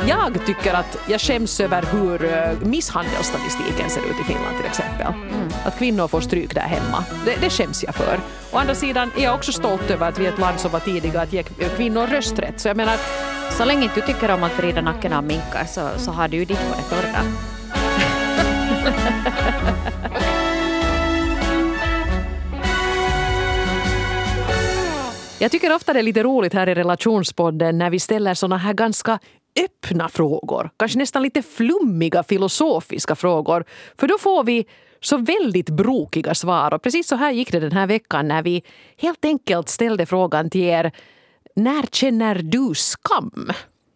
Jag tycker att jag skäms över hur misshandelsstatistiken ser ut i Finland till exempel. Att kvinnor får stryk där hemma. Det skäms jag för. Å andra sidan är jag också stolt över att vi är ett land som var tidiga att ge kvinnor rösträtt. Så jag menar, så länge du tycker om att vrida nacken av minkar så har du ju ditt på det torra. Jag tycker ofta det är lite roligt här i relationspodden när vi ställer såna här ganska öppna frågor. Kanske nästan lite flummiga filosofiska frågor. För då får vi så väldigt brokiga svar. Och precis så här gick det den här veckan när vi helt enkelt ställde frågan till er: när känner du skam?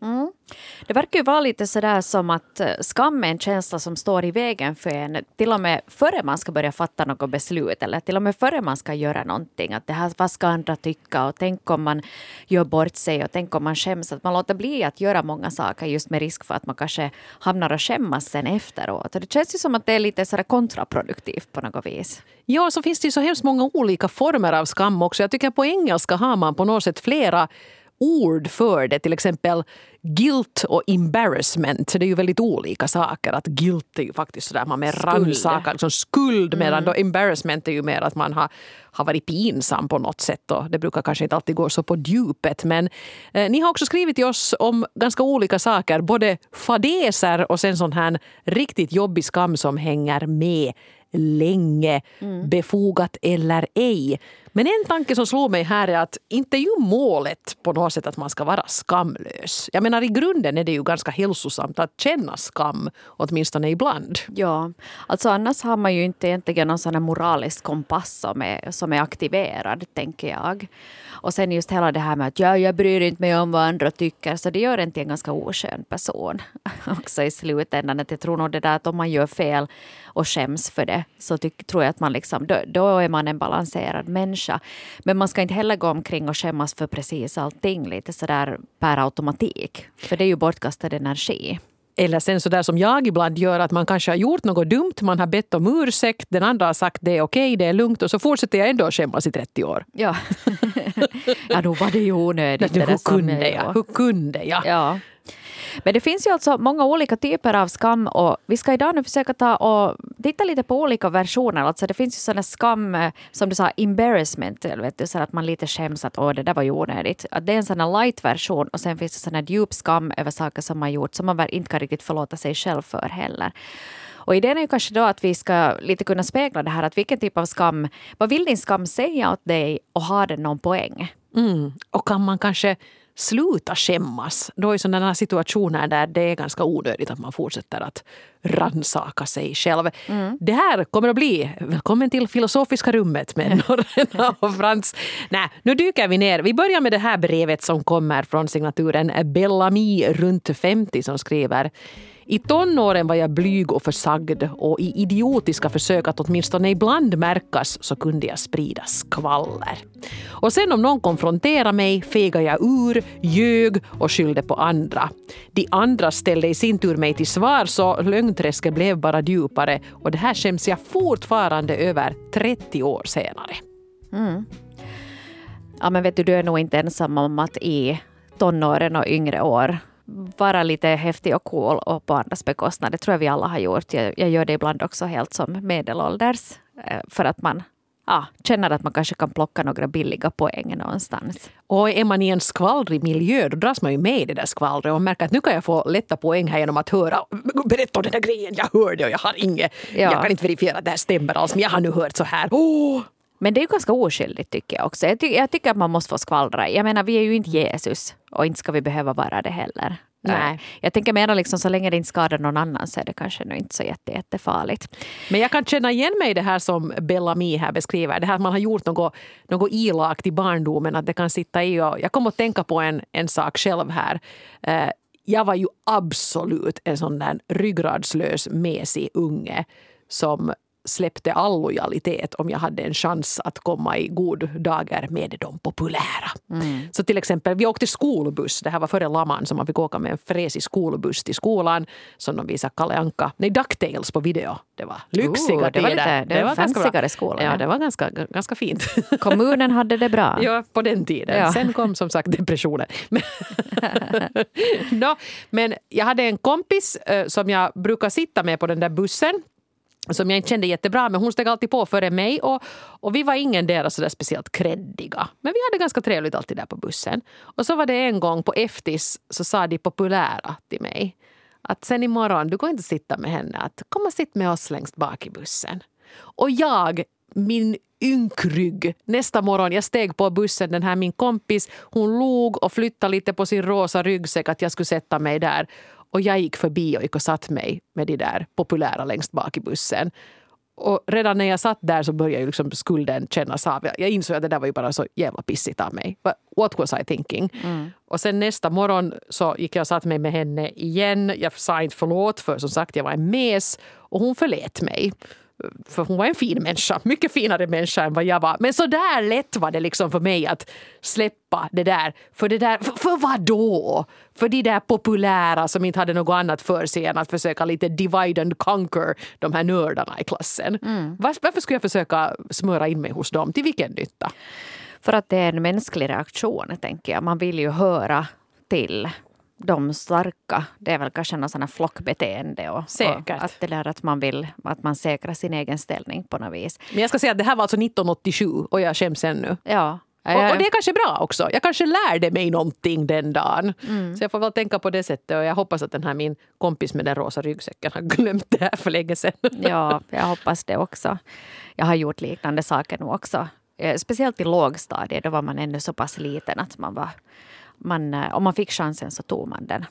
Det verkar ju vara lite sådär som att skam är en känsla som står i vägen för en till och med före man ska börja fatta något beslut eller till och med före man ska göra någonting. Att det här, vad ska andra tycka, och tänk om man gör bort sig och tänk om man skäms. Att man låter bli att göra många saker just med risk för att man kanske hamnar och skämmas sen efteråt. Och det känns ju som att det är lite sådär kontraproduktivt på något vis. Ja, så finns det ju så hemskt många olika former av skam också. Jag tycker på engelska har man på något sätt flera ord för det, till exempel guilt och embarrassment. Det är ju väldigt olika saker. Att guilt är ju faktiskt sådär man med rannsakar liksom skuld, medan då embarrassment är ju mer att man har varit pinsam på något sätt, och det brukar kanske inte alltid gå så på djupet. Men ni har också skrivit till oss om ganska olika saker, både fadäser och sen sån här riktigt jobbig skam som hänger med länge, befogat eller ej. Men en tanke som slår mig här är att inte ju målet på något sätt att man ska vara skamlös. Jag menar, i grunden är det ju ganska hälsosamt att känna skam, åtminstone ibland. Ja, alltså annars har man ju inte egentligen någon sån här moralisk kompass som är aktiverad, tänker jag. Och sen just hela det här med att jag bryr inte mig om vad andra tycker, så det gör en till en ganska oskön person också i slutändan. Att jag tror nog det där att om man gör fel och skäms för det, så tror jag att man liksom, då är man en balanserad människa. Men man ska inte heller gå omkring och skämmas för precis allting lite sådär per automatik. För det är ju bortkastad energi. Eller sen så där som jag ibland gör, att man kanske har gjort något dumt, man har bett om ursäkt, den andra har sagt det är okej, det är lugnt, och så fortsätter jag ändå skämmas i 30 år. Ja, ja då var det ju onödigt. Hur kunde jag? Ja. Men det finns ju alltså många olika typer av skam, och vi ska idag nu försöka ta och titta lite på olika versioner. Alltså det finns ju sådana skam, som du sa, embarrassment, vet du, så att man lite skäms att det där var ju onödigt. Att det är en sån här light-version, och sen finns det sån här djup skam över saker som man gjort som man inte kan riktigt förlåta sig själv för heller. Och idén är ju kanske då att vi ska lite kunna spegla det här, att vilken typ av skam, vad vill din skam säga åt dig, och har den någon poäng? Och kan man kanske sluta skämmas då i sådana situationer där det är ganska onödigt att man fortsätter att rannsaka sig själv. Det här kommer att bli välkommen till filosofiska rummet med Norrena och Frans. Nej, nu dyker vi ner. Vi börjar med det här brevet som kommer från signaturen Bellamy runt 50 som skriver: i tonåren var jag blyg och försagd, och i idiotiska försök att åtminstone ibland märkas så kunde jag sprida skvaller. Och sen om någon konfronterade mig fegade jag ur, ljög och skyllde på andra. De andra ställde i sin tur mig till svar, så lögnträsket blev bara djupare, och det här skäms jag fortfarande över 30 år senare. Ja, men vet du är nog inte ensam om att i tonåren och yngre år vara lite häftig och cool och på andras bekostnad. Det tror jag vi alla har gjort. Jag gör det ibland också helt som medelålders, för att man känner att man kanske kan plocka några billiga poäng någonstans. Och är man i en skvallrig miljö, då dras man ju med i det där skvallret och märker att nu kan jag få lätta poäng här genom att höra, berätta om den där grejen, jag hörde och jag har jag kan inte verifiera att det här stämmer alls, men jag har nu hört så här. Men det är ju ganska oskyldigt, tycker jag också. Jag tycker att man måste få skvallra. Jag menar, vi är ju inte Jesus, och inte ska vi behöva vara det heller. Nej. Jag tänker mer liksom, så länge det inte skadar någon annan så är det kanske nu inte så jättefarligt. Men jag kan känna igen mig i det här som Bellamy här beskriver. Det här att man har gjort något ilagt i barndomen, att det kan sitta i. Och jag kommer att tänka på en sak själv här. Jag var ju absolut en sån där ryggradslös mesig unge som släppte all lojalitet om jag hade en chans att komma i god dagar med de populära. Så till exempel, vi åkte skolbuss. Det här var före Laman som man fick åka med en fräsig skolbuss till skolan som de visade Kalle Anka. Nej, DuckTales på video. Det var lyxiga tider. Det var fancyare skolan. Ja, det var ganska fint. Kommunen hade det bra. Ja, på den tiden. Ja. Sen kom som sagt depressionen. Men jag hade en kompis som jag brukar sitta med på den där bussen som jag inte kände jättebra, men hon steg alltid på före mig och vi var ingen där så där speciellt kreddiga. Men vi hade ganska trevligt alltid där på bussen. Och så var det en gång på eftis så sa de populära till mig att sen imorgon, du går inte sitta med henne, att kom och sitt med oss längst bak i bussen. Och min ynkrygg, nästa morgon, jag steg på bussen, den här min kompis, hon log och flyttade lite på sin rosa ryggsäck att jag skulle sätta mig där. Och jag gick förbi och satt mig med de där populära längst bak i bussen. Och redan när jag satt där så började ju liksom skulden kännas av. Jag insåg att det där var ju bara så jävla pissigt av mig. What was I thinking? Och sen nästa morgon så gick jag och satt mig med henne igen. Jag sa inte förlåt för som sagt jag var en mes och hon förlät mig. För hon var en fin människa, mycket finare människa än vad jag var. Men så där lätt var det liksom för mig att släppa det där. För vad då? För de där populära som inte hade något annat för sig än att försöka lite divide and conquer de här nördarna i klassen. Varför skulle jag försöka smöra in mig hos dem? Till vilken nytta? För att det är en mänsklig reaktion, tänker jag. Man vill ju höra till de starka. Det är väl kanske någon sån här flockbeteende och att det där att man vill att man säkrar sin egen ställning på något vis. Men jag ska säga att det här var alltså 1987 och jag skäms ännu. Ja. Och det är kanske bra också. Jag kanske lärde mig någonting den dagen. Så jag får väl tänka på det sättet och jag hoppas att den här min kompis med den rosa ryggsäcken har glömt det här för länge sedan. Ja, jag hoppas det också. Jag har gjort liknande saker nu också. Speciellt i lågstadiet, då var man ännu så pass liten att om man fick chansen så tog man den.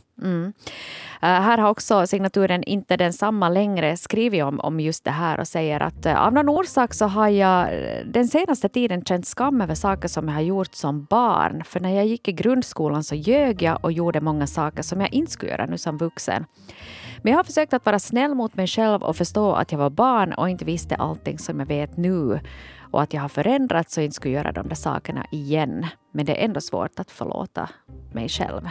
Här har också signaturen Inte densamma längre skrivit om just det här och säger att av någon orsak så har jag den senaste tiden känt skam över saker som jag har gjort som barn. För när jag gick i grundskolan så ljög jag och gjorde många saker som jag inte skulle göra nu som vuxen. Men jag har försökt att vara snäll mot mig själv och förstå att jag var barn och inte visste allting som jag vet nu. Och att jag har förändrats och inte skulle göra de där sakerna igen. Men det är ändå svårt att förlåta mig själv.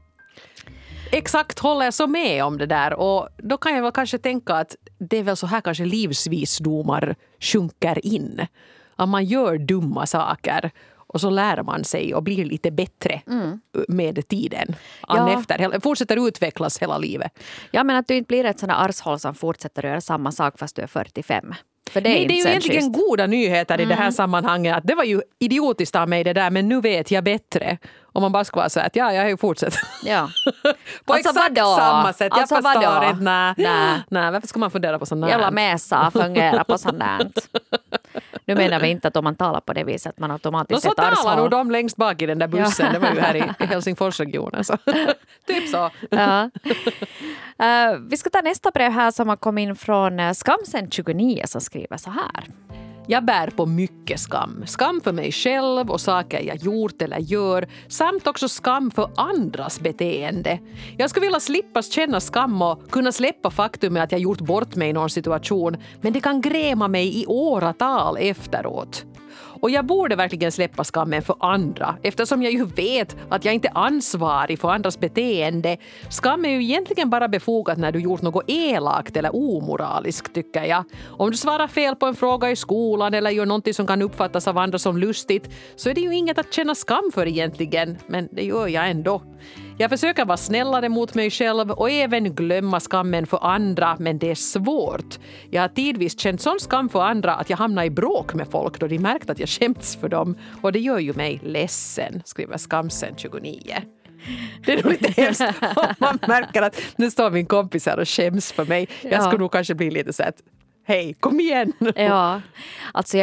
Exakt, håller jag så med om det där. Och då kan jag väl kanske tänka att det är väl så här kanske livsvisdomar sjunker in. Att man gör dumma saker och så lär man sig och blir lite bättre med tiden. Fortsätter utvecklas hela livet. Ja, men att du inte blir ett sådant arshåll som fortsätter göra samma sak fast du är 45. För det är ju egentligen goda nyheter i det här sammanhanget. Att det var ju idiotiskt av mig det där, men nu vet jag bättre. Om man bara ska vara så att jag har ju fortsatt. Ja. På alltså exakt samma sätt. Alltså jag förstår inte. Nej, varför ska man fundera på sånt här? Jävla mesa fungerar på sånt där. Nu menar vi inte att om man talar på det viset att man automatiskt så talar nog de längst bak i den där bussen. Det var ju här i Helsingforsregionen. Så. Typ så. Ja. Vi ska ta nästa brev här som har kommit in från Skamsen29 som skriver så här. Jag bär på mycket skam. Skam för mig själv och saker jag gjort eller gör. Samt också skam för andras beteende. Jag skulle vilja slippa känna skam och kunna släppa faktumet att jag gjort bort mig i någon situation. Men det kan gräma mig i åratal efteråt. Och jag borde verkligen släppa skammen för andra eftersom jag ju vet att jag inte är ansvarig för andras beteende. Skam är ju egentligen bara befogat när du gjort något elakt eller omoraliskt, tycker jag. Om du svarar fel på en fråga i skolan eller gör någonting som kan uppfattas av andra som lustigt så är det ju inget att känna skam för egentligen, men det gör jag ändå. Jag försöker vara snällare mot mig själv och även glömma skammen för andra, men det är svårt. Jag har tidvis känt sån skam för andra att jag hamnar i bråk med folk då de märkt att jag skämts för dem. Och det gör ju mig ledsen, skriver Skamsen29. Det är nog lite hemskt om man märker att nu står min kompis här och skäms för mig. Jag skulle nog kanske bli lite så att hej, kom igen. Ja, alltså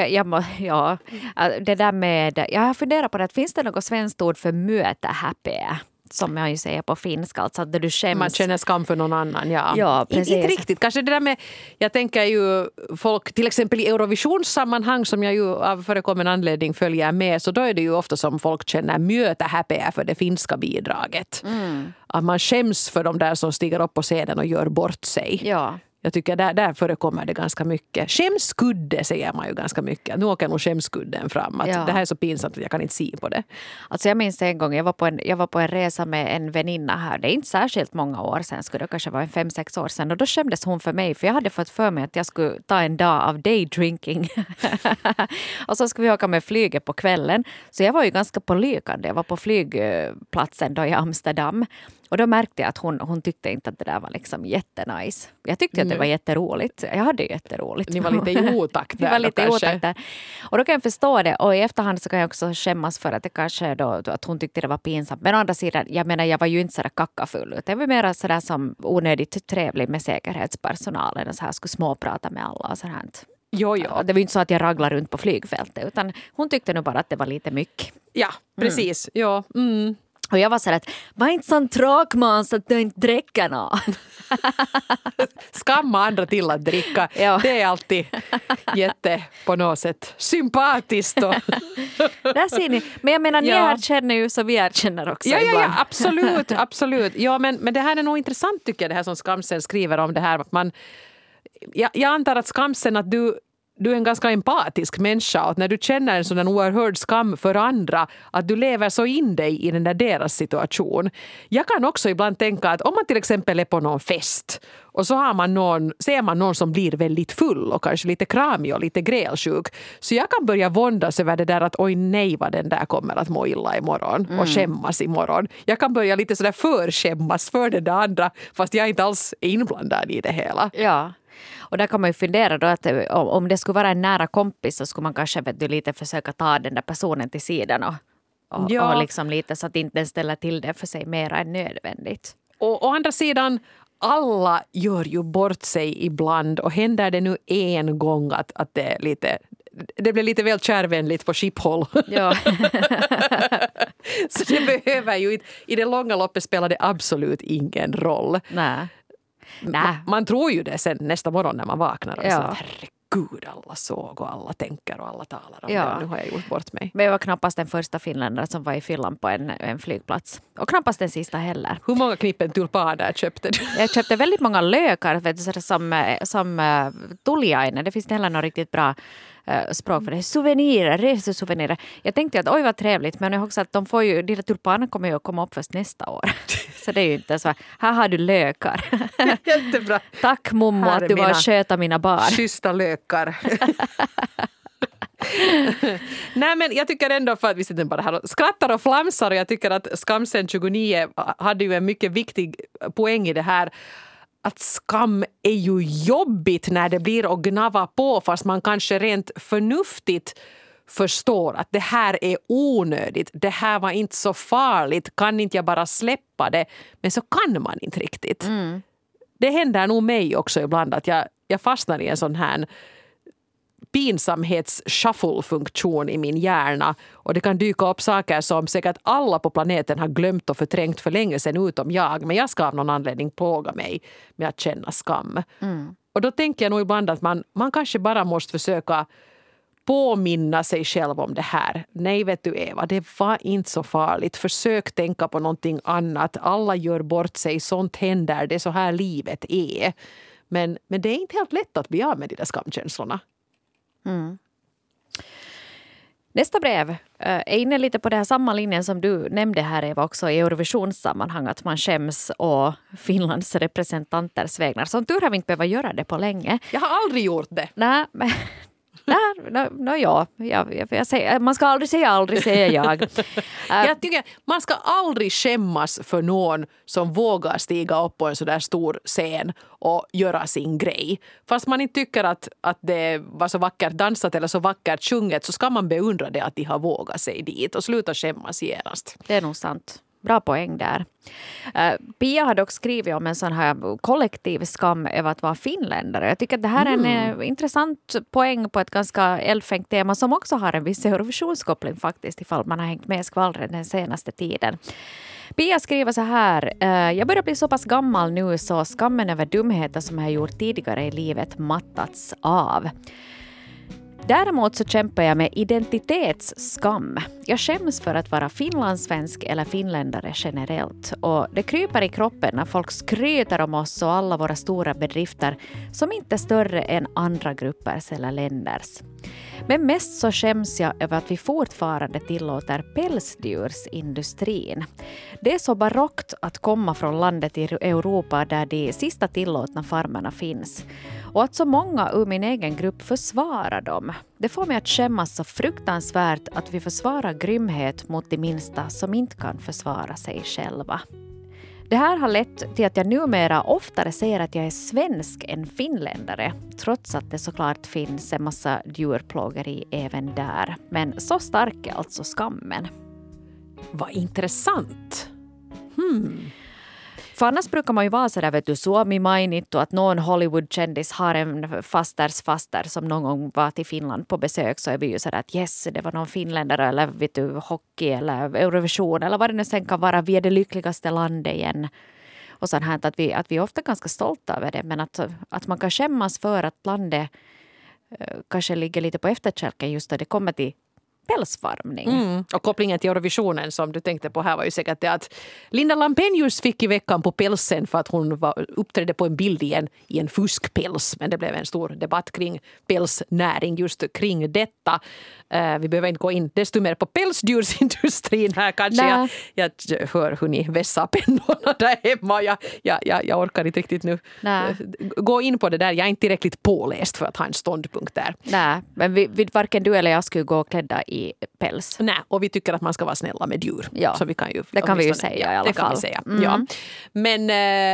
det där med, jag har funderat på det, att finns det något svenskt ord för mötehäpeä? Som jag ju säger på finska, alltså där du skäms. Man känner skam för någon annan, ja precis. Inte riktigt, kanske det där med, jag tänker ju folk, till exempel i Eurovisionssammanhang som jag ju av förekommande anledning följer med, så då är det ju ofta som folk känner mötehäpeä för det finska bidraget. Att man skäms för de där som stiger upp på scenen och gör bort sig. Ja. Jag tycker där förekommer det ganska mycket. Skämskudde säger man ju ganska mycket. Nu åker nog skämskudden fram. Att det här är så pinsamt att jag kan inte se på det. Alltså jag minns en gång, jag var på en resa med en väninna här. Det är inte särskilt många år sedan, skulle det kanske vara 5-6 år sedan. Och då skämdes hon för mig, för jag hade fått för mig att jag skulle ta en dag av daydrinking. Och så skulle vi åka med flyget på kvällen. Så jag var ju ganska pålykande. Jag var på flygplatsen då i Amsterdam. Och då märkte jag att hon tyckte inte att det där var liksom jättenice. Jag tyckte att det var jätteroligt. Jag hade jätteroligt. Ni var lite i otakt där. Vi var lite i otakt där. Och då kan jag förstå det. Och i efterhand så kan jag också skämmas för att det kanske då att hon tyckte det var pinsamt. Men å andra sidan, jag menar, jag var ju inte sådär kackafull. Utan jag var mer sådär som onödigt trevlig med säkerhetspersonalen. Och så här skulle småprata med alla och sådär. Jo. Det var ju inte så att jag raglar runt på flygfältet. Utan hon tyckte nog bara att det var lite mycket. Ja, precis. Ja. Och jag var så att var inte sån tråkmån så att du inte dricker något. Skamma andra till att dricka. Ja. Det är alltid på något sätt sympatiskt. Där ser ni. Men jag menar, ni erkänner ju så vi erkänner också ibland. Ja, absolut. Ja, men det här är nog intressant tycker jag, det här som Skamsen skriver om det här. Att jag antar att Skamsen, att du är en ganska empatisk människa och när du känner en sådan oerhörd skam för andra att du lever så in dig i den där deras situation. Jag kan också ibland tänka att om man till exempel är på någon fest och så ser man någon som blir väldigt full och kanske lite kramig och lite grälsjuk, så jag kan börja våndas över det där att oj nej vad den där kommer att må illa imorgon och skämmas imorgon. Jag kan börja lite sådär förskämmas för det där andra fast jag inte alls är inblandad i det hela. Ja. Och där kan man ju fundera då att om det skulle vara en nära kompis så skulle man kanske lite försöka ta den där personen till sidan och liksom lite så att inte den ställer till det för sig mer än nödvändigt. Och å andra sidan, alla gör ju bort sig ibland och händer det nu en gång att det blir lite väl kärvänligt på Schiphol. Ja. Så det behöver ju inte, i det långa loppet spelar det absolut ingen roll. Nej. Man tror ju det sen nästa morgon när man vaknar och så herregud, alla såg och alla tänker och alla talar om det. Nu har jag gjort bort mig. Men jag var knappast den första finländare som var i Finland på en flygplats. Och knappast den sista heller. Hur många knippen tulpaner köpte du? Jag köpte väldigt många lökar som tuliainen. Det finns inte heller något riktigt bra språk för det. Souvenirer, resesouvenirer. Jag tänkte att oj vad trevligt, men jag också att de där tulpaner kommer ju att komma upp först nästa år. Så det är ju inte så. Här har du lökar. Jättebra. Tack mommo att du var och sköta mina barn. Schyssta lökar. Nej, men jag tycker ändå, för att vi sitter bara här och skrattar och flamsar, och jag tycker att Skamsen 29 hade ju en mycket viktig poäng i det här. Att skam är ju jobbigt när det blir att gnava på, fast man kanske rent förnuftigt förstår att det här är onödigt, det här var inte så farligt, kan inte jag bara släppa det? Men så kan man inte riktigt. Det händer nog mig också ibland att jag fastnar i en sån här pinsamhets-shuffle-funktion i min hjärna, och det kan dyka upp saker som säkert alla på planeten har glömt och förträngt för länge sedan utom jag, men jag ska av någon anledning plåga mig med att känna skam. Och då tänker jag nog ibland att man kanske bara måste försöka påminna sig själv om det här. Nej, vet du Eva, det var inte så farligt. Försök tänka på någonting annat. Alla gör bort sig, sånt händer, det är så här livet är. Men det är inte helt lätt att bli av med de där skamkänslorna. Nästa brev är inne lite på det här samma linjen som du nämnde här, Eva, också i Eurovisionssammanhang, att man skäms och Finlands representanters vägnar. Som tur har vi inte behöver göra det på länge. Jag har aldrig gjort det. Nej, men jag säger, man ska aldrig säga aldrig, säger jag. Jag tycker man ska aldrig skämmas för någon som vågar stiga upp på en så där stor scen och göra sin grej. Fast man inte tycker att det var så vackert dansat eller så vackert sjunget, så ska man beundra det att de har vågat sig dit och sluta skämmas genast. Det är nog sant. Bra poäng där. Pia hade också skrivit om en sån här kollektiv skam över att vara finländare. Jag tycker att det här är en intressant poäng på ett ganska eldfängt tema som också har en viss Eurovisionskoppling faktiskt, ifall man har hängt med skvallret den senaste tiden. Pia skriver så här: jag börjar bli så pass gammal nu så skammen över dumheter som jag har gjort tidigare i livet mattats av. Däremot så kämpar jag med identitetsskam. Jag skäms för att vara finlandssvensk eller finländare generellt. Och det kryper i kroppen när folk skryter om oss och alla våra stora bedrifter som inte är större än andra gruppers eller länders. Men mest så skäms jag över att vi fortfarande tillåter pälsdjursindustrin. Det är så barockt att komma från landet i Europa där de sista tillåtna farmerna finns. Och att så många ur min egen grupp försvarar dem. Det får mig att skämmas så fruktansvärt att vi försvarar grymhet mot de minsta som inte kan försvara sig själva. Det här har lett till att jag numera oftare säger att jag är svensk än finländare, trots att det såklart finns en massa djurplågeri även där. Men så stark är alltså skammen. Vad intressant. För annars brukar man ju vara sådär, vet du, Suomi mainittu, att någon Hollywood-kändis har en faster som någon gång var till Finland på besök, så är vi ju sådär att yes, det var någon finländare eller vet du, hockey eller Eurovision eller vad det nu sen kan vara, vi är det lyckligaste landet igen. Och sånt här att vi är ofta ganska stolta över det, men att man kan skämmas för att landet kanske ligger lite på efterkälken just då det kommer till pälsfarmning. Och kopplingen till Eurovisionen som du tänkte på här var ju säkert det att Linda Lampenius fick i veckan på pälsen för att hon uppträdde på en bild i en fuskpäls. Men det blev en stor debatt kring pälsnäring just kring detta. Vi behöver inte gå in desto mer på pälsdjursindustrin här kanske. Jag hör hur ni vässar pennorna där hemma. Jag orkar inte riktigt nu gå in på det där. Jag är inte tillräckligt påläst för att ha en ståndpunkt där. Nej, men varken du eller jag skulle gå klädda i päls. Nej, och vi tycker att man ska vara snälla med djur. Ja, så vi kan ju, det kan vi ju säga i alla fall. Ja. Men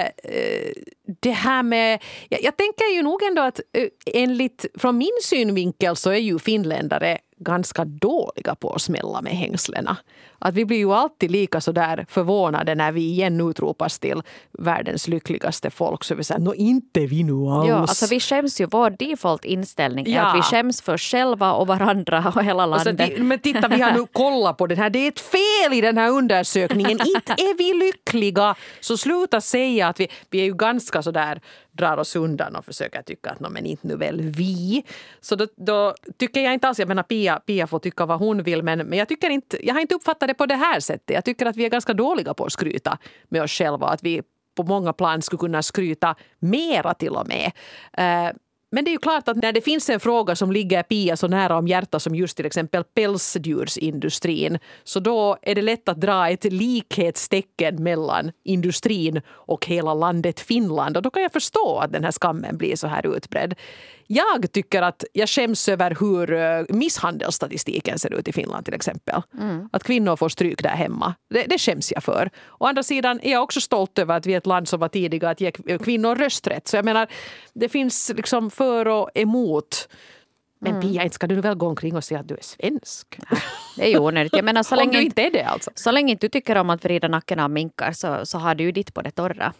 det här med... Jag tänker ju nog ändå att från min synvinkel så är ju finländare ganska dåliga på att smälla med hängslena. Att vi blir ju alltid lika så där förvånade när vi igen utropas till världens lyckligaste folk. Så vi säger, inte vi nu alls. Ja, alltså vi skäms ju, vår default-inställning är att vi skäms för själva och varandra och hela landet. Men titta, vi har nu kollat på den här. Det är ett fel i den här undersökningen. Inte är vi lyckliga. Så sluta säga att vi är ju ganska så där, drar oss undan och försöker tycka att men inte nu väl vi. Så då tycker jag inte alls, jag menar Pia får tycka vad hon vill, men jag har inte uppfattat det på det här sättet. Jag tycker att vi är ganska dåliga på att skryta med oss själva, att vi på många plan skulle kunna skryta mera till och med. Men det är ju klart att när det finns en fråga som ligger Pia så nära om hjärtat som just till exempel pälsdjursindustrin, så då är det lätt att dra ett likhetstecken mellan industrin och hela landet Finland. Och då kan jag förstå att den här skammen blir så här utbredd. Jag tycker att jag skäms över hur misshandelsstatistiken ser ut i Finland till exempel. Att kvinnor får stryk där hemma. Det skäms jag för. Å andra sidan är jag också stolt över att vi är ett land som var tidiga att ge kvinnor rösträtt. Så jag menar, det finns liksom för och emot. Men Pia, inte ska du väl gå omkring och säga att du är svensk? Det är ju onödigt. Jag menar, så länge du inte är det alltså. Så länge inte du tycker om att vrida nacken av minkar så har du ju ditt på det torra.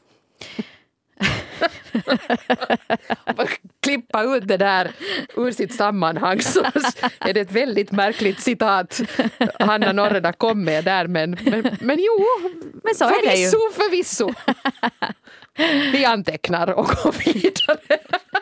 Klippa ut det där ur sitt sammanhang så är det ett väldigt märkligt citat Hanna Norrena kom med där, men jo, men så är det ju. Förvisso. Vi antecknar och går vidare.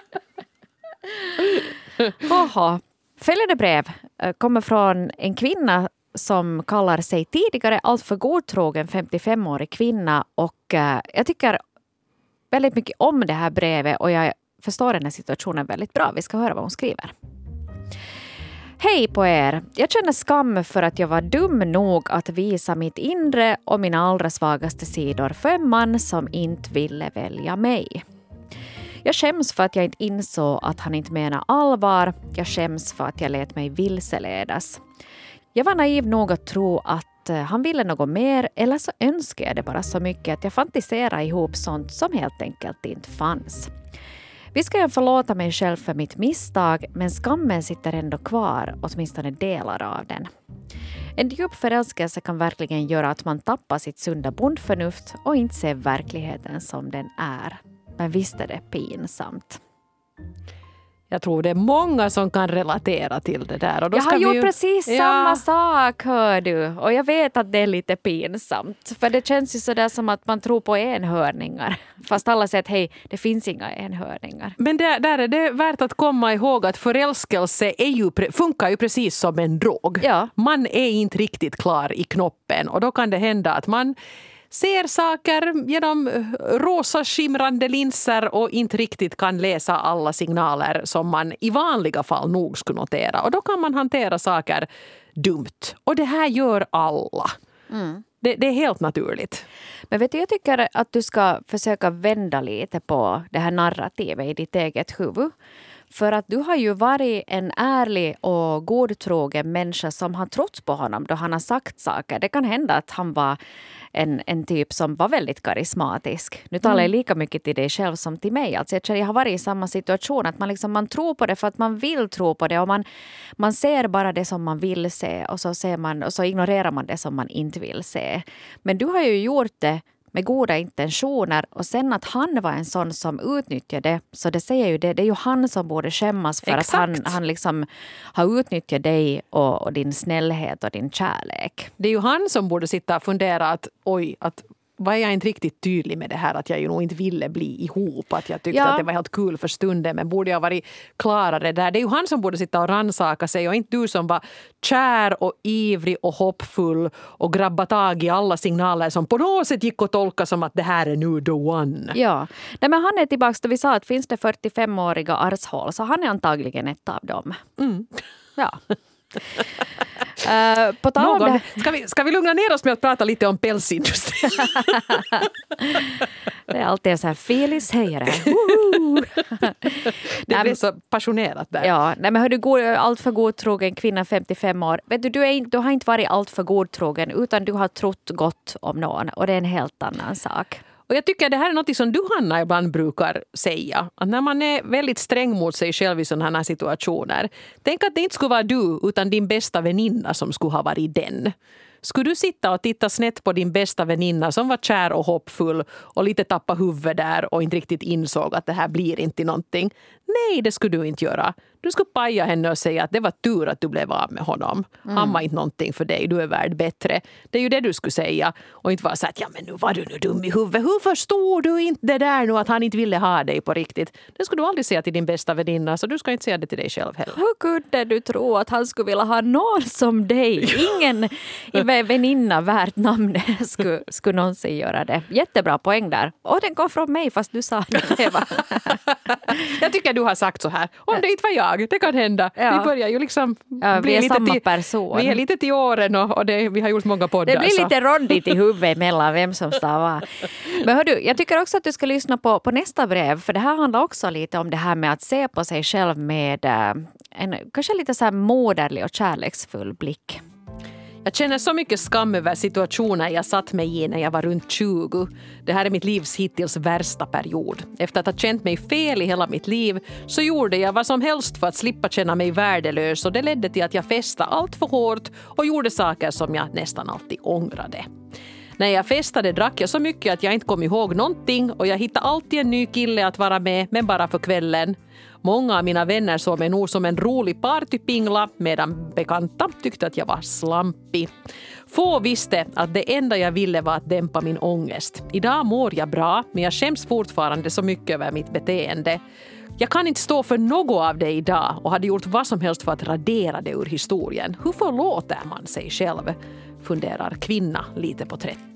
Följande brev kommer från en kvinna som kallar sig tidigare alltför godtrogen 55-årig kvinna, och jag tycker väldigt mycket om det här brevet och jag förstår den här situationen väldigt bra. Vi ska höra vad hon skriver. Hej på er! Jag känner skam för att jag var dum nog att visa mitt inre och mina allra svagaste sidor för en man som inte ville välja mig. Jag skäms för att jag inte insåg att han inte menar allvar. Jag skäms för att jag lät mig vilseledas. Jag var naiv nog att tro att han ville något mer, eller så önskade jag det bara så mycket att jag fantiserade ihop sånt som helt enkelt inte fanns. Visst ska jag förlåta mig själv för mitt misstag, men skammen sitter ändå kvar, åtminstone delar av den. En djup förälskelse kan verkligen göra att man tappar sitt sunda bondförnuft och inte ser verkligheten som den är. Men visst är det pinsamt. Jag tror det är många som kan relatera till det där. Och då jag har gjort precis samma sak. sak, hör du. Och jag vet att det är lite pinsamt. För det känns ju sådär som att man tror på enhörningar. Fast alla säger att hej, det finns inga enhörningar. Men där är det värt att komma ihåg att förälskelse funkar ju precis som en drog. Ja. Man är inte riktigt klar i knoppen. Och då kan det hända att man ser saker genom rosa skimrande linser och inte riktigt kan läsa alla signaler som man i vanliga fall nog skulle notera. Och då kan man hantera saker dumt. Och det här gör alla. Det är helt naturligt. Men vet du, jag tycker att du ska försöka vända lite på det här narrativet i ditt eget huvud. För att du har ju varit en ärlig och godtrogen människa som har trott på honom då han har sagt saker. Det kan hända att han var en typ som var väldigt karismatisk. Nu talar jag lika mycket till dig själv som till mig. Alltså jag har varit i samma situation att man tror på det för att man vill tro på det. Och man ser bara det som man vill se och så ignorerar man det som man inte vill se. Men du har ju gjort det med goda intentioner och sen att han var en sån som utnyttjade, så det säger ju det är ju han som borde skämmas för Exakt. att han liksom har utnyttjat dig och din snällhet och din kärlek. Det är ju han som borde sitta och fundera att var jag inte riktigt tydlig med det här att jag ju nog inte ville bli ihop, att jag tyckte att det var helt kul för stunden, men borde jag varit klarare där. Det är ju han som borde sitta och rannsaka sig och inte du som var kär och ivrig och hoppfull och grabba tag i alla signaler som på något sätt gick att tolka som att det här är nu the one. Ja, nej, men han är tillbaka då vi sa att finns det 45-åriga arshål så han är antagligen ett av dem. Ja. På tal om det... Ska vi lugna ner oss med att prata lite om pälsindustrin? Det är alltid en sån här Felis-hejare. Det blir så passionerat där. Ja, nej, men hör du, allt för godtrogen kvinna 55 år. Vet du har inte varit allt för godtrogen utan du har trott gott om någon och det är en helt annan sak. Och jag tycker det här är något som du, Hanna, ibland brukar säga. Att när man är väldigt sträng mot sig själv i sådana här situationer. Tänk att det inte skulle vara du utan din bästa väninna som skulle ha varit den. Skulle du sitta och titta snett på din bästa väninna som var kär och hoppfull och lite tappa huvudet där och inte riktigt insåg att det här blir inte någonting? Nej, det skulle du inte göra. Du skulle paja henne och säga att det var tur att du blev av med honom. Han var inte någonting för dig, du är värd bättre. Det är ju det du skulle säga. Och inte vara så att, ja men nu var du nu dum i huvudet. Hur förstod du inte det där nu att han inte ville ha dig på riktigt? Det skulle du aldrig säga till din bästa väninna, så du ska inte säga det till dig själv heller. Hur kunde du tro att han skulle vilja ha någon som dig? Ingen väninna värt namnet skulle någonsin göra det. Jättebra poäng där. Och den kom från mig fast du sa det, Eva. Jag tycker du har sagt så här. Om det inte var jag, det kan hända. Ja. Vi börjar ju liksom vi är lite samma till, person. Vi är lite till åren och vi har gjort många poddar. Det blir så. lite rondigt i huvudet mellan vem som stavar. Men hör du, jag tycker också att du ska lyssna på nästa brev. För det här handlar också lite om det här med att se på sig själv med en kanske lite så här moderlig och kärleksfull blick. Jag känner så mycket skam över situationer jag satt mig i när jag var runt 20. Det här är mitt livs hittills värsta period. Efter att ha känt mig fel i hela mitt liv så gjorde jag vad som helst för att slippa känna mig värdelös, och det ledde till att jag festade allt för hårt och gjorde saker som jag nästan alltid ångrade. När jag festade drack jag så mycket att jag inte kom ihåg någonting, och jag hittade alltid en ny kille att vara med, men bara för kvällen. Många av mina vänner såg mig nog som en rolig partypingla, medan bekanta tyckte att jag var slampig. Få visste att det enda jag ville var att dämpa min ångest. Idag mår jag bra, men jag skäms fortfarande så mycket över mitt beteende. Jag kan inte stå för något av det idag och hade gjort vad som helst för att radera det ur historien. Hur förlåter man sig själv? Funderar kvinna lite på 30.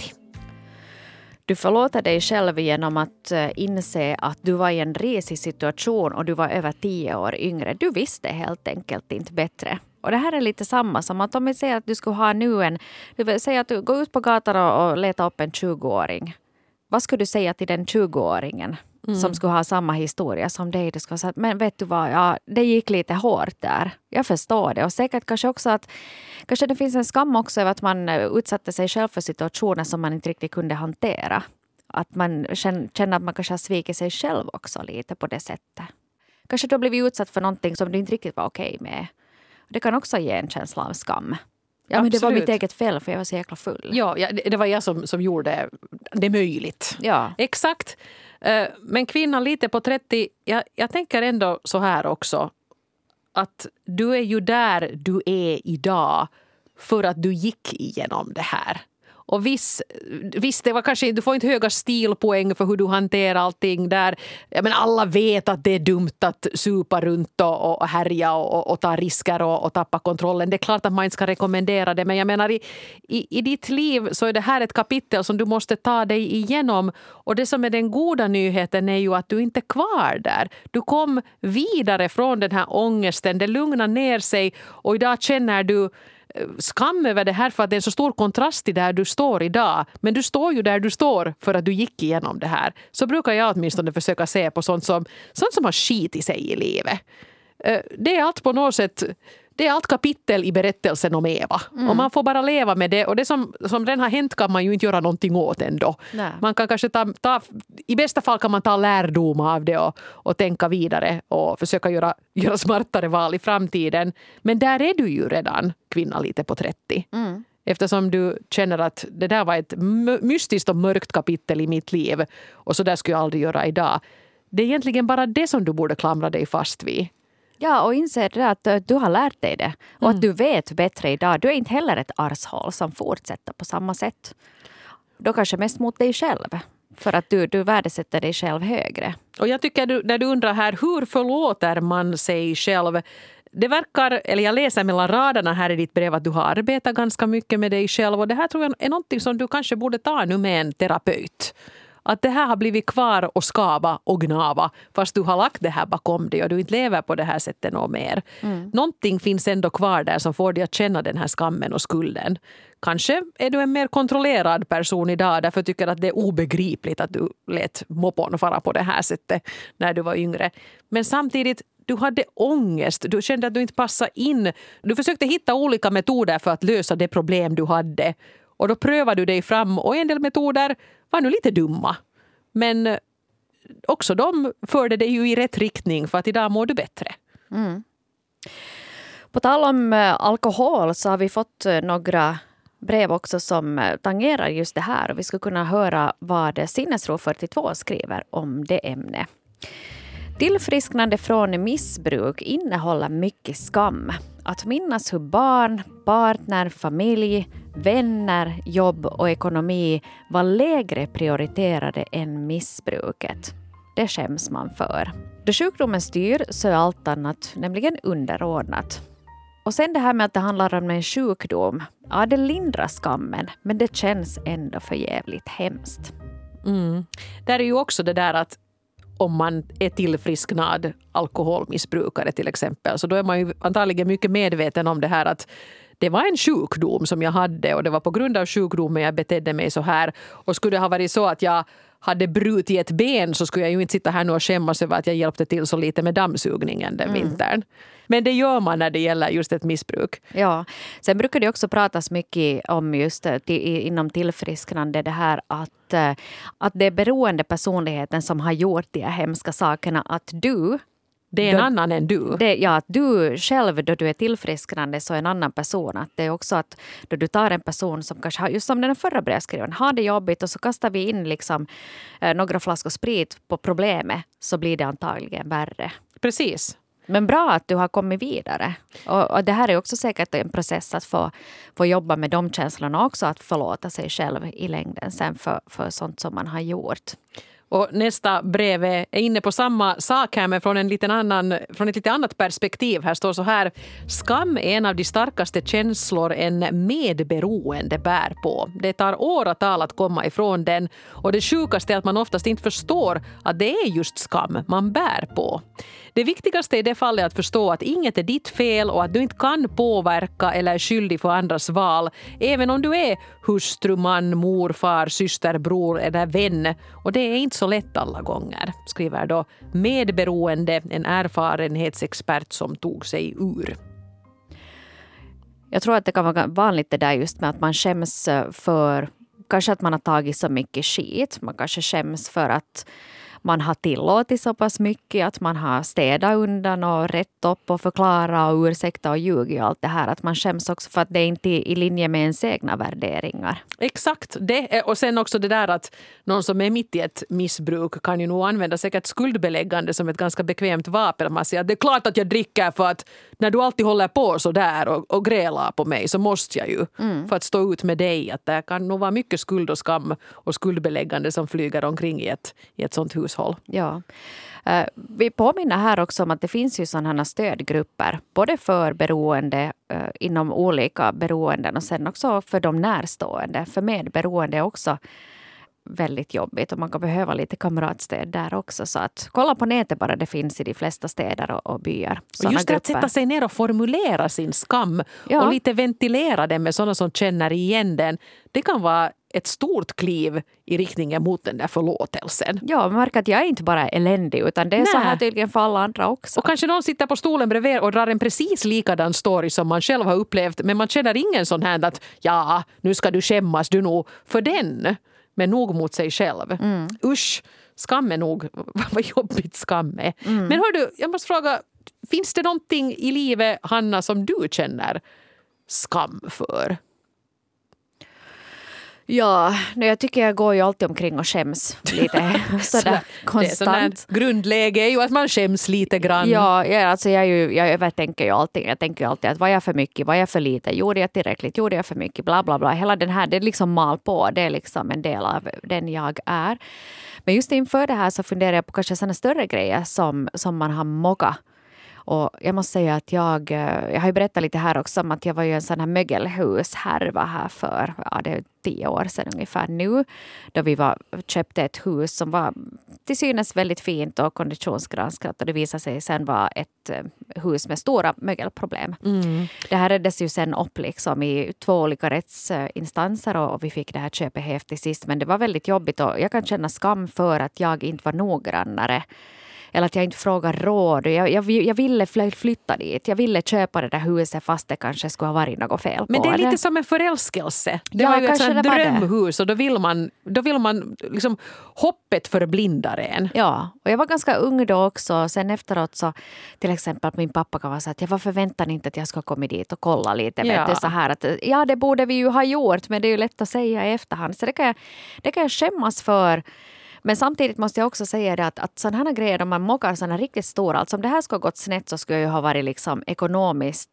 Du förlåter dig själv genom att inse att du var i en risig situation och du var över 10 år yngre. Du visste helt enkelt inte bättre. Och det här är lite samma som att om vi säger att du skulle ha nu du vill säga att du går ut på gatan och letar upp en 20-åring. Vad skulle du säga till den 20-åringen som skulle ha samma historia som dig? Du skulle säga, men vet du vad, ja, det gick lite hårt där. Jag förstår det. Och säkert kanske också att kanske det finns en skam också över att man utsatte sig själv för situationer som man inte riktigt kunde hantera. Att man känner att man kanske har svikit sig själv också lite på det sättet. Kanske du har blivit utsatt för någonting som du inte riktigt var okej med. Det kan också ge en känsla av skam. Ja, men det var mitt eget fel för jag var så jäkla full. Ja, det var jag som gjorde det är möjligt. Ja. Exakt. Men kvinnan lite på 30, jag tänker ändå så här också. Att du är ju där du är idag för att du gick igenom det här. Och visst, det var kanske, du får inte höga stilpoäng för hur du hanterar allting där. Men alla vet att det är dumt att supa runt och härja och ta risker och tappa kontrollen. Det är klart att man inte ska rekommendera det. Men jag menar i ditt liv så är det här ett kapitel som du måste ta dig igenom. Och det som är den goda nyheten är ju att du inte är kvar där. Du kom vidare från den här ångesten. Det lugnar ner sig och idag känner du skam över det här för att det är en så stor kontrast till där du står idag. Men du står ju där du står för att du gick igenom det här. Så brukar jag åtminstone försöka se på sånt som har skit i sig i livet. Det är allt på något sätt. Det är allt kapitel i berättelsen om Eva. Och man får bara leva med det. Och det som redan har hänt kan man ju inte göra någonting åt ändå. Nej. Man kan kanske i bästa fall kan man ta lärdom av det och tänka vidare och försöka göra smartare val i framtiden. Men där är du ju redan kvinna lite på 30. Eftersom du känner att det där var ett mystiskt och mörkt kapitel i mitt liv. Och så där skulle jag aldrig göra idag. Det är egentligen bara det som du borde klamra dig fast vid. Ja, och inse det att du har lärt dig det. Och att du vet bättre idag. Du är inte heller ett arshål som fortsätter på samma sätt. Då kanske mest mot dig själv. För att du värdesätter dig själv högre. Och jag tycker när du undrar här, hur förlåter man sig själv? Det verkar, eller jag läser mellan raderna här i ditt brev att du har arbetat ganska mycket med dig själv. Och det här tror jag är någonting som du kanske borde ta nu med en terapeut. Att det här har blivit kvar och skava och gnava fast du har lagt det här bakom dig och du inte lever på det här sättet något mer. Någonting finns ändå kvar där som får dig att känna den här skammen och skulden. Kanske är du en mer kontrollerad person idag därför tycker att det är obegripligt att du lät moppon fara på det här sättet när du var yngre. Men samtidigt, du hade ångest, du kände att du inte passade in. Du försökte hitta olika metoder för att lösa det problem du hade. Och då prövade du dig fram och en del metoder var nu lite dumma. Men också de förde dig ju i rätt riktning för att idag mår du bättre. På tal om alkohol så har vi fått några brev också som tangerar just det här. Och vi skulle kunna höra vad Sinnesro 42 skriver om det ämne. Tillfrisknande från missbruk innehåller mycket skam. Att minnas hur barn, partner, familj, vänner, jobb och ekonomi var lägre prioriterade än missbruket. Det skäms man för. Då sjukdomen styr så är allt annat nämligen underordnat. Och sen det här med att det handlar om en sjukdom. Ja, det lindrar skammen, men det känns ändå för jävligt hemskt. Där är ju också det där att om man är tillfrisknad alkoholmissbrukare till exempel, så då är man ju antagligen mycket medveten om det här att det var en sjukdom som jag hade och det var på grund av sjukdomen jag betedde mig så här. Och skulle det ha varit så att jag hade brutit ett ben så skulle jag ju inte sitta här nu och skämmas över att jag hjälpte till så lite med dammsugningen den vintern. Men det gör man när det gäller just ett missbruk. Ja, sen brukar det också pratas mycket om just inom tillfrisknande det här att det är beroende personligheten som har gjort de här hemska sakerna, att du... Det är en annan än du. Att du själv då du är tillfrisknande så är en annan person. Att det är också att då du tar en person som kanske har, just som den förra brevskrivaren, har det jobbigt och så kastar vi in liksom, några flaskor sprit på problemet så blir det antagligen värre. Precis. Men bra att du har kommit vidare. Och det här är också säkert en process att få jobba med de känslorna också. Att förlåta sig själv i längden sen för sånt som man har gjort. Och nästa brev är inne på samma sak här men från ett lite annat perspektiv. Här står så här: skam är en av de starkaste känslor en medberoende bär på. Det tar åratal att komma ifrån den och det sjukaste är att man oftast inte förstår att det är just skam man bär på. Det viktigaste i det fallet är att förstå att inget är ditt fel och att du inte kan påverka eller är skyldig för andras val. Även om du är hustru, man, mor, far, syster, bror eller vän. Och det är inte så lätt alla gånger, skriver då medberoende, en erfarenhetsexpert som tog sig ur. Jag tror att det kan vara vanligt det där just med att man skäms för kanske att man har tagit så mycket skit. Man kanske skäms för att man har tillåtit så pass mycket att man har städat undan och rätt upp och förklara och ursäkta och ljuga och allt det här. Att man skäms också för att det inte är i linje med ens egna värderingar. Exakt, det. Och sen också det där att någon som är mitt i ett missbruk kan ju nog använda säkert skuldbeläggande som ett ganska bekvämt vapen. Man säger att det är klart att jag dricker för att när du alltid håller på så där och grälar på mig så måste jag ju för att stå ut med dig. Att det kan nog vara mycket skuld och skam och skuldbeläggande som flyger omkring i ett sånt hushåll. Ja. Vi påminner här också om att det finns ju sådana stödgrupper både för beroende inom olika beroenden och sen också för de närstående. För medberoende är också väldigt jobbigt och man kan behöva lite kamratstöd där också. Så att kolla på nätet bara, det finns i de flesta städer och byar. Och just det att sätta sig ner och formulera sin skam och lite ventilera den med sådana som känner igen den. Det kan vara ett stort kliv i riktningen mot den där förlåtelsen. Ja, man märker att jag är inte bara eländig utan det är så här tydligen för alla andra också. Och kanske någon sitter på stolen bredvid och drar en precis likadan story som man själv har upplevt men man känner ingen sån här att ja, nu ska du skämmas du nog för den. Men nog mot sig själv. Usch, skam är nog, vad jobbigt skam är. Men hör du, jag måste fråga, finns det någonting i livet, Hanna, som du känner skam för? Ja, jag tycker jag går ju alltid omkring och skäms lite sådär konstant. Grundläge är ju att man skäms lite grann. Ja, alltså jag övertänker ju allting. Jag tänker ju alltid att var jag för mycket, var jag för lite, gjorde jag tillräckligt, gjorde jag för mycket, bla bla bla. Hela den här, det är liksom mal på, det är liksom en del av den jag är. Men just inför det här så funderar jag på kanske sådana större grejer som man har moggat. Och jag måste säga att jag har ju berättat lite här också om att jag var ju en sån här mögelhushärva här för, det är 10 år sedan ungefär nu. Då vi köpte ett hus som var till synes väldigt fint och konditionsgranskat och det visade sig sen vara ett hus med stora mögelproblem. Det här räddades ju sen upp liksom i 2 olika rättsinstanser och vi fick det här köpet hävt till sist. Men det var väldigt jobbigt och jag kan känna skam för att jag inte var noggrannare. Eller att jag inte frågar råd. Jag ville flytta dit. Jag ville köpa det där huset fast det kanske skulle ha varit något fel på det. Men det är lite som en förälskelse. Det var ju ett sånt drömhus och då vill man liksom hoppet förblindar en. Ja, och jag var ganska ung då också. Sen efteråt så till exempel att min pappa kan vara så att varför väntar ni inte att jag ska komma dit och kolla lite. Ja. Det så här att det borde vi ju ha gjort men det är ju lätt att säga i efterhand. Så det kan jag skämmas för. Men samtidigt måste jag också säga det att sådana här grejer, om man moggar sådana riktigt stora, alltså om det här skulle ha gått snett så skulle jag ju ha varit liksom ekonomiskt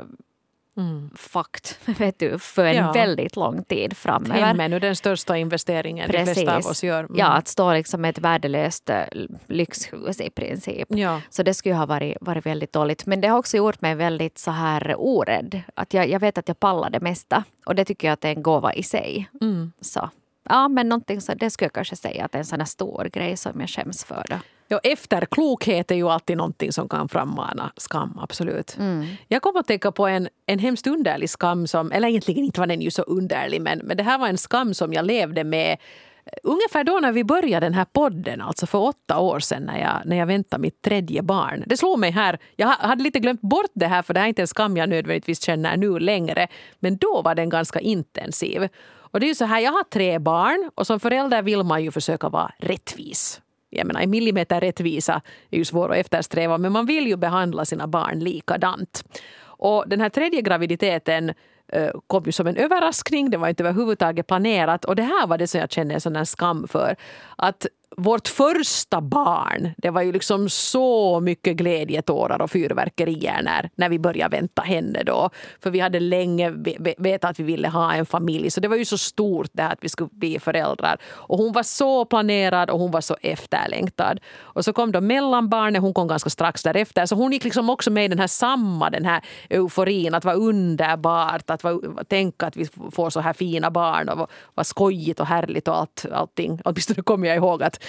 fucked, vet du, för en väldigt lång tid framöver. Hemmen är den största investeringen de flesta av oss gör. Ja, att stå liksom med ett värdelöst lyxhus i princip. Ja. Så det skulle ha varit väldigt dåligt. Men det har också gjort mig väldigt så här orädd. Att jag vet att jag pallar det mesta. Och det tycker jag att det är en gåva i sig. Så. Ja, men någonting så, det skulle jag kanske säga att det är en sån här stor grej som jag skäms för då. Ja, efterklokhet är ju alltid någonting som kan frammana skam, absolut. Jag kommer att tänka på en hemskt underlig skam som, eller egentligen inte var den ju så underlig, men det här var en skam som jag levde med ungefär då när vi började den här podden, alltså för 8 år sedan när jag väntade mitt 3:e barn. Det slog mig här, jag hade lite glömt bort det här för det här är inte en skam jag nödvändigtvis känner nu längre, men då var den ganska intensiv. Och det är ju så här, jag har 3 barn och som förälder vill man ju försöka vara rättvis. Jag menar, en millimeter rättvisa är ju svår att eftersträva, men man vill ju behandla sina barn likadant. Och den här 3:e graviditeten kom ju som en överraskning, det var inte överhuvudtaget planerat och det här var det som jag kände en sån här skam för. Att vårt första barn, det var ju liksom så mycket glädjetårar och fyrverkerier när vi började vänta henne då. För vi hade länge vetat att vi ville ha en familj. Så det var ju så stort det här att vi skulle bli föräldrar. Och hon var så planerad och hon var så efterlängtad. Och så kom då mellanbarnet, hon kom ganska strax därefter. Så hon gick liksom också med i den här euforin att vara underbart. Att tänka att vi får så här fina barn och vad skojigt och härligt och allting. Åtminstone kommer jag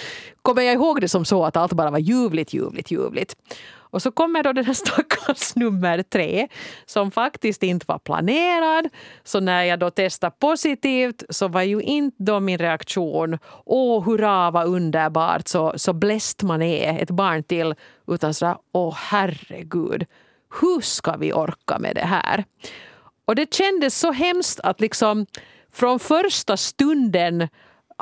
ihåg det som så att allt bara var ljuvligt. Och så kommer då den här stackars nummer 3 som faktiskt inte var planerad. Så när jag då testade positivt så var ju inte då min reaktion hurra vad underbart så bläst man är ett barn till utan sådär herregud, hur ska vi orka med det här? Och det kändes så hemskt att liksom från första stunden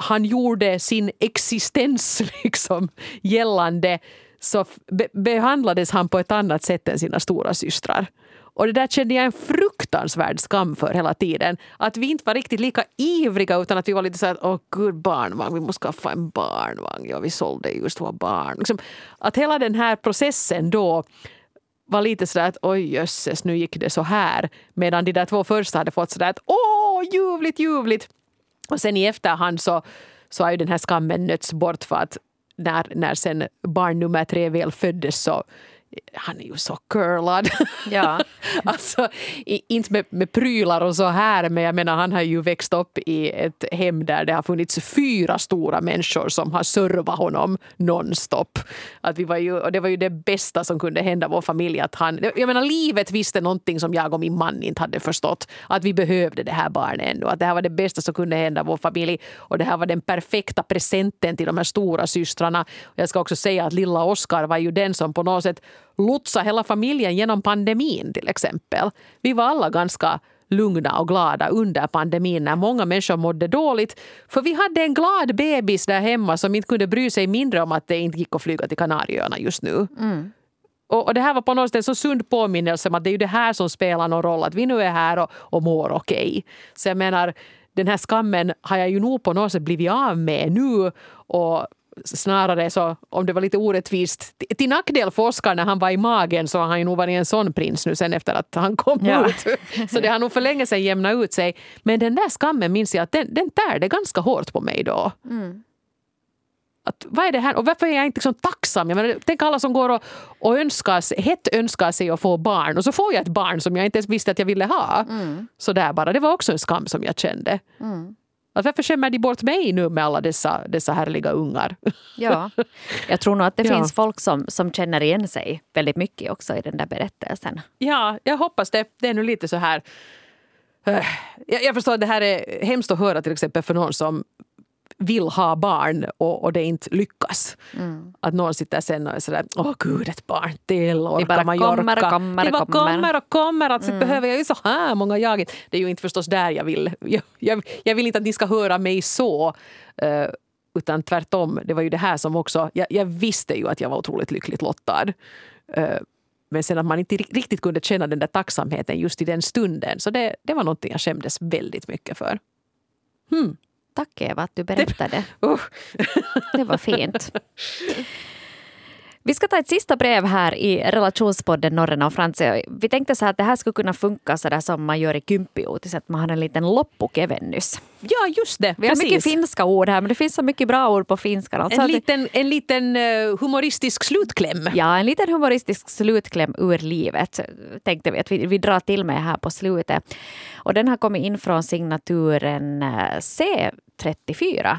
han gjorde sin existens liksom gällande, så behandlades han på ett annat sätt än sina stora systrar. Och det där kände jag en fruktansvärd skam för hela tiden. Att vi inte var riktigt lika ivriga, utan att vi var lite så här, gud, barnvagn, vi måste skaffa en barnvagn. Ja, vi sålde just våra barn. Liksom, att hela den här processen då var lite sådär att oj jösses, nu gick det så här. Medan de där 2 första hade fått sådär att ljuvligt. Och sen i efterhand så har ju den här skammen nötts bort, för att när sen barn nummer 3 väl föddes så han är ju så curlad. Ja. Alltså, inte med prylar och så här, men jag menar, han har ju växt upp i ett hem där det har funnits 4 stora människor som har servat honom nonstop. Att och det var ju det bästa som kunde hända vår familj. Att jag menar, livet visste någonting som jag och min man inte hade förstått. Att vi behövde det här barnet ännu. Att det här var det bästa som kunde hända vår familj. Och det här var den perfekta presenten till de här stora systrarna. Och jag ska också säga att lilla Oskar var ju den som på något sätt lotsa hela familjen genom pandemin till exempel. Vi var alla ganska lugna och glada under pandemin när många människor mådde dåligt. För vi hade en glad bebis där hemma som inte kunde bry sig mindre om att det inte gick att flyga till Kanarieöarna just nu. Mm. Och det här var på något sätt en så sund påminnelse om att det är ju det här som spelar någon roll. Att vi nu är här och mår okej. Så jag menar, den här skammen har jag ju nog på något sätt blivit av med nu. Och snarare så, om det var lite orättvist till nackdel för Oskar när han var i magen, så har han ju nog varit en sån prins nu sen efter att han kom ut. Så det har nog för länge sedan jämnat ut sig. Men den där skammen minns jag att den tärde ganska hårt på mig då. Mm. Att, vad är det här? Och varför är jag inte så tacksam? Jag menar, tänk alla som går och önskar sig att få barn. Och så får jag ett barn som jag inte ens visste att jag ville ha. Mm. Så där bara. Det var också en skam som jag kände. Mm. Att varför skämmer de bort mig nu med alla dessa härliga ungar? Ja, jag tror nog att det finns folk som känner igen sig väldigt mycket också i den där berättelsen. Ja, jag hoppas det. Det är nu lite så här. Jag förstår att det här är hemskt att höra till exempel för någon som vill ha barn och det inte lyckas. Mm. Att någon sitter sen och är sådär, gud, ett barn till, orkar Mallorca. Det bara kommer. Alltså behöver jag ju så här många jag. Det är ju inte förstås där jag vill. Jag vill inte att ni ska höra mig så. Utan tvärtom, det var ju det här som också, jag visste ju att jag var otroligt lyckligt lottad. Men sen att man inte riktigt kunde känna den där tacksamheten just i den stunden. Så det var någonting jag skämdes väldigt mycket för. Tack Eva att du berättade. Det var fint. Vi ska ta ett sista brev här i relationspodden Norrena och Frans. Vi tänkte så här att det här skulle kunna funka så där som man gör i Kympiotis, att man har en liten loppukevennys. Ja, just det. Vi har mycket finska ord här, men det finns så mycket bra ord på finska. Alltså en liten humoristisk slutkläm. Ja, en liten humoristisk slutkläm ur livet tänkte vi att vi drar till med här på slutet. Och den har kommit in från signaturen C34.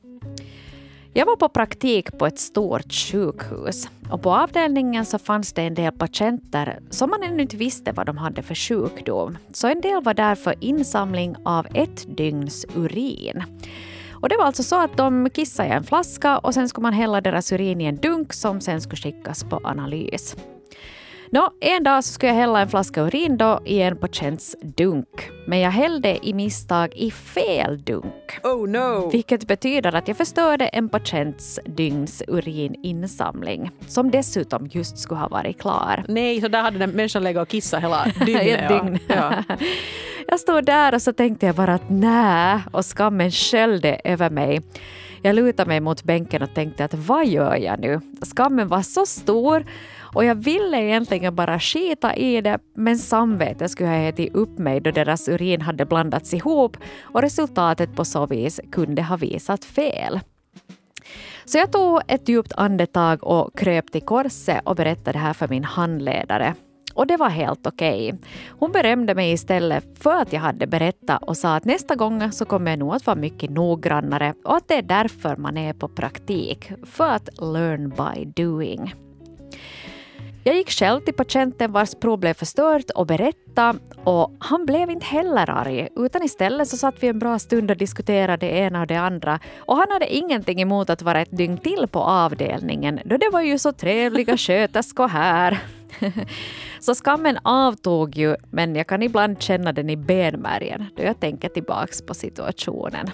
Jag var på praktik på ett stort sjukhus och på avdelningen så fanns det en del patienter som man ännu inte visste vad de hade för sjukdom. Så en del var där för insamling av 1 dygns urin. Och det var alltså så att de kissade i en flaska och sen skulle man hälla deras urin i en dunk som sen skulle skickas på analys. En dag så skulle jag hälla en flaska urin då i en patients dunk. Men jag hällde i misstag i fel dunk. Oh no! Vilket betyder att jag förstörde en patients dygns urininsamling. Som dessutom just skulle ha varit klar. Nej, så där hade den människan legat och kissat hela dygnet. Dygn. Ja. Jag stod där och så tänkte jag bara att nej. Och skammen sköljde över mig. Jag lutade mig mot bänken och tänkte att vad gör jag nu? Skammen var så stor. Och jag ville egentligen bara skita i det, men samvetet skulle ha ätit upp mig då deras urin hade blandats ihop och resultatet på så vis kunde ha visat fel. Så jag tog ett djupt andetag och kröp till korset och berättade det här för min handledare. Och det var helt okej. Hon berömde mig istället för att jag hade berättat och sa att nästa gång så kommer jag nog att vara mycket noggrannare och att det är därför man är på praktik, för att learn by doing. Jag gick själv till patienten vars prov blev förstört och berättade, och han blev inte heller arg, utan istället så satt vi en bra stund och diskuterade det ena och det andra, och han hade ingenting emot att vara ett dygn till på avdelningen då det var ju så trevliga sköterskor här. Så skammen avtog ju, men jag kan ibland känna den i benmärgen då jag tänker tillbaks på situationen.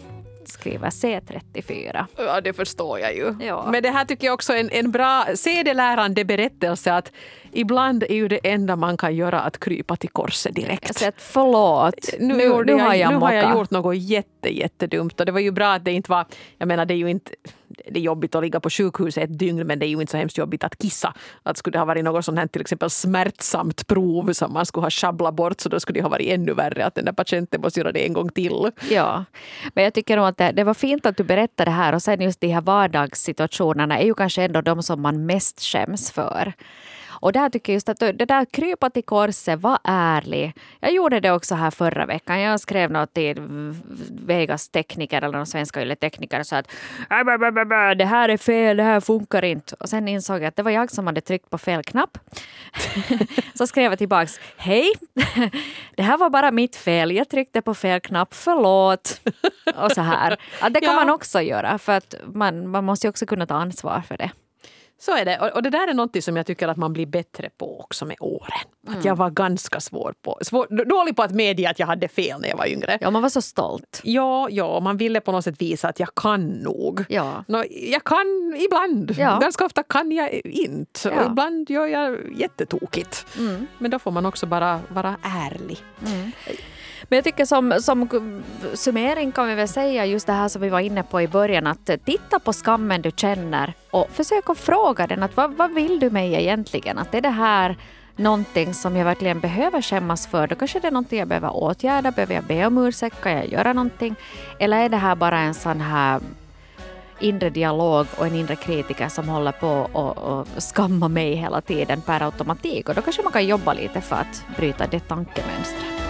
att skriva C34. Ja, det förstår jag ju. Ja. Men det här tycker jag också är en bra sedelärande berättelse att ibland är ju det enda man kan göra att krypa till korset direkt. Jag säger att förlåt, nu har jag gjort något jättedumt och det var ju bra att det inte var, jag menar det är ju inte, det är jobbigt att ligga på sjukhuset ett dygn men det är ju inte så hemskt jobbigt att kissa. Att skulle det ha varit något sånt här till exempel smärtsamt prov som man skulle ha schabblat bort så då skulle det ha varit ännu värre att den där patienten måste göra det en gång till. Ja, men jag tycker nog att det var fint att du berättade det här och sen just de här vardagssituationerna är ju kanske ändå de som man mest skäms för. Och där tycker jag just att det där krypa till korset, var ärlig. Jag gjorde det också här förra veckan. Jag skrev något till Vegas tekniker eller någon svenska ylletekniker och sa att det här är fel, det här funkar inte. Och sen insåg jag att det var jag som hade tryckt på fel knapp. Så skrev jag tillbaks, hej, det här var bara mitt fel. Jag tryckte på fel knapp, förlåt. Och så här. Att det kan man också göra för att man måste ju också kunna ta ansvar för det. Så är det. Och det där är något som jag tycker att man blir bättre på också med åren. Att jag var ganska dålig på att medge att jag hade fel när jag var yngre. Ja, man var så stolt. Ja, man ville på något sätt visa att jag kan nog. Ja. Jag kan ibland. Ja. Ganska ofta kan jag inte. Och ibland gör jag jättetokigt. Men då får man också bara vara ärlig. Men jag tycker som summering kan vi väl säga just det här som vi var inne på i början, att titta på skammen du känner och försök att fråga den att vad vill du mig egentligen? Att är det här någonting som jag verkligen behöver skämmas för? Då kanske det är någonting jag behöver åtgärda, behöver jag be om ursäkt, kan jag göra någonting? Eller är det här bara en sån här inre dialog och en inre kritiker som håller på och skamma mig hela tiden per automatik? Och då kanske man kan jobba lite för att bryta det tankemönstret.